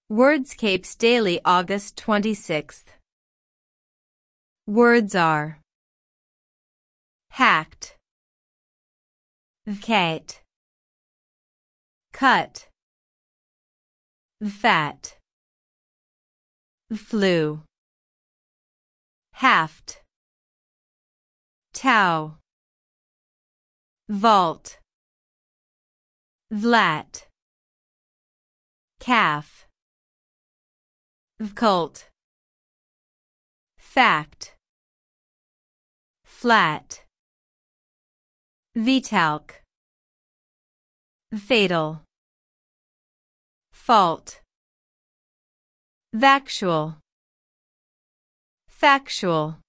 Wordscapes Daily, August 26th. Words are hacked, vacate, cut, fat, flew, haft, tow, vault, vlat, calf, cult, fact, flat, vitalc, fatal, fault, vactual, factual.